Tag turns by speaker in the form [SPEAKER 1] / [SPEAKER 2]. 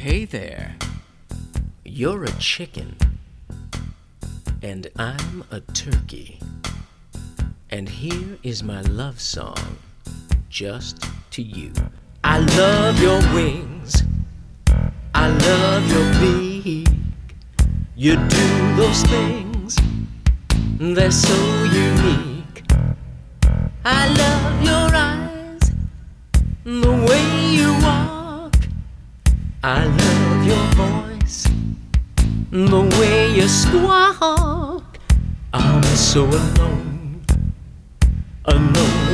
[SPEAKER 1] Hey there, you're a chicken, and I'm a turkey. And here is my love song, just to you. I love your wings, I love your beak. You do those things, they're so unique. I love your eyes, the way you walk. I love your voice, the way you squawk. I'm so alone, alone.